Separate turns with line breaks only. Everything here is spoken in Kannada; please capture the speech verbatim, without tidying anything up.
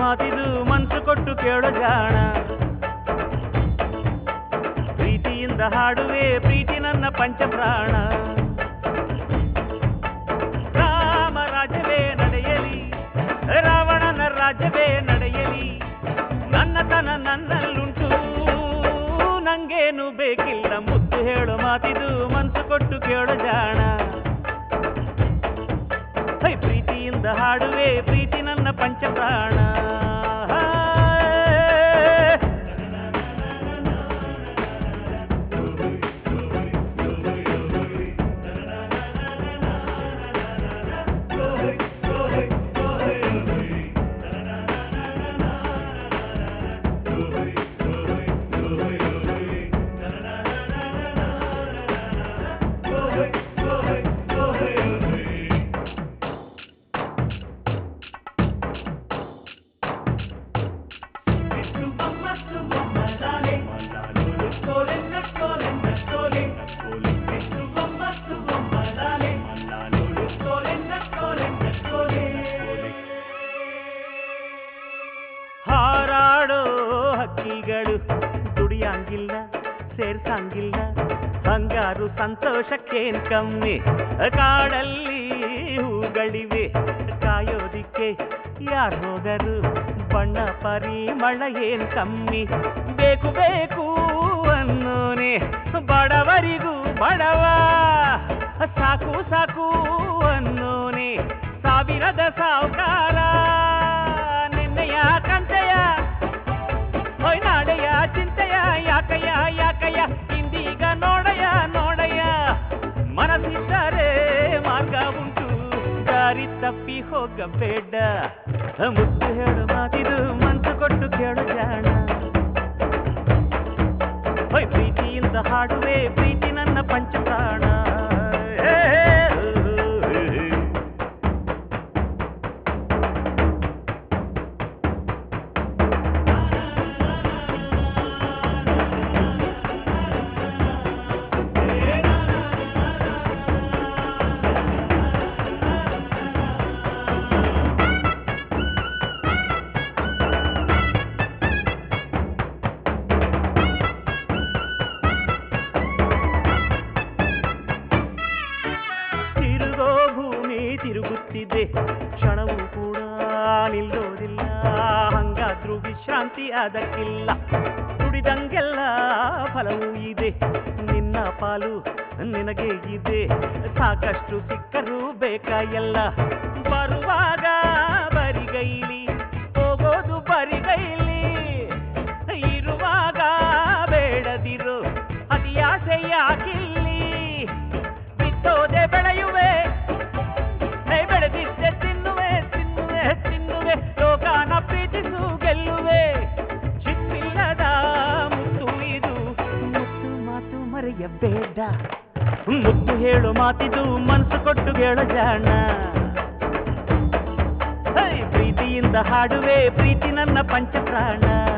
ಮಾತಿದು ಮನಸ್ಸು ಕೊಟ್ಟು ಕೇಳೋ ಜಾಣ ಪ್ರೀತಿಯಿಂದ ಹಾಡುವೆ ಪ್ರೀತಿ ನನ್ನ ಪಂಚಪ್ರಾಣ ರಾಮ ರಾಜ್ಯವೇ ನಡೆಯಲಿ ರಾವಣನ ರಾಜ್ಯವೇ ನಡೆಯಲಿ ನನ್ನತನ ನನ್ನಲ್ಲುಂಟು ನಂಗೇನು ಬೇಕಿಲ್ಲ ಮುದ್ದು ಹೇಳೋ ಮಾತಿದು ಮನಸ್ಸು ಕೊಟ್ಟು ಕೇಳೋ ಜಾಣ ಹೈ ಪ್ರೀತಿಯಿಂದ ಹಾಡುವೆ ಪ್ರೀತಿ ನನ್ನ ಪಂಚಪ್ರಾಣ ಹಾರಾಡೋ ಹಕ್ಕಿಗಳು ದುಡಿಯಂಗಿಲ್ಲ ಸೇರ್ಸಂಗಿಲ್ಲ ಬಂಗಾರು ಸಂತೋಷಕ್ಕೇನ್ ಕಮ್ಮಿ ಕಾಡಲ್ಲಿ ಹೂಗಳಿವೆ ಕಾಯೋದಿಕ್ಕೆ ಯಾರು ಹೋದರು ಬಣ್ಣ ಪರಿಮಳ ಏನ್ ಕಮ್ಮಿ ಬೇಕು ಬೇಕು ಅನ್ನೋನೆ ಬಡವರಿಗೂ ಬಡವ ಸಾಕು ಸಾಕು ಅನ್ನೋನೆ ಸಾವಿರದ ಸಾವುಕಾರ ನಿನ್ನೆಯ ಕಂತೆಯ ಹೊಯ್ ನಾಳೆಯ ಚಿಂತೆಯ ಯಾಕಯ್ಯ ಯಾಕಯ್ಯ ಇಂದೀಗ ನೋಡಯ್ಯ ನೋಡಯ್ಯ ಮನಸ್ಸಿದ್ದರೆ ಮಾರ್ಗ ಉಂಟು ದಾರಿ ತಪ್ಪಿ ಹೋಗಬೇಡ ಮುದ್ದು ಹೇಳು ಮಾತಿದು ಮನಸ್ಸು ಕೊಟ್ಟು ಕೇಳು ಜಾಣ ಹೊಯ್ ಪ್ರೀತಿಯಿಂದ ಹಾಡುವೆ ಪ್ರೀತಿ ನನ್ನ ಪಂಚಪ್ರಾಣ ತಿರುಗುತ್ತಿದೆ ಕ್ಷಣವೂ ಕೂಡ ನಿಲ್ಲೋದಿಲ್ಲ ಹಂಗಾದ್ರೂ ವಿಶ್ರಾಂತಿ ಅದಕ್ಕಿಲ್ಲ ದುಡಿದಂಗೆಲ್ಲ ಫಲವೂ ಇದೆ ನಿನ್ನ ಪಾಲು ನಿನಗೆ ಇದೆ ಸಾಕಷ್ಟು ಸಿಕ್ಕರೂ ಬೇಕಾ ಎಲ್ಲ ಬರುವಾಗ ಬರಿಗೈಲಿ ಹೋಗೋದು ಬರಿಗೈಲಿ ಇರುವಾಗ ಬೇಡದಿರೋ ಅತಿಯಾಸೆ ಯಾಕಿಲ್ಲಿ ಬಿತ್ತೋದೆ ಬೆಳೆಯುವೆ ಬೆಳೆದಿದ್ದೆ ತಿನ್ನುವೆ ತಿನ್ನುವೆ ತಿನ್ನುವೆ ಲೋಕಾನ ಪ್ರೀತಿಸು ಗೆಲ್ಲುವೆ ಚಿತ್ತಿಲ್ಲದ ಮುತ್ತು ಇದು ಮುತ್ತು ಮಾತು ಮರೆಯಬೇಡ ಮುತ್ತು ಹೇಳು ಮಾತಿದು ಮನಸ್ಸು ಕೊಟ್ಟು ಹೇಳೋ ಜಾಣ ಪ್ರೀತಿಯಿಂದ ಹಾಡುವೆ ಪ್ರೀತಿ ನನ್ನ ಪಂಚಪ್ರಾಣ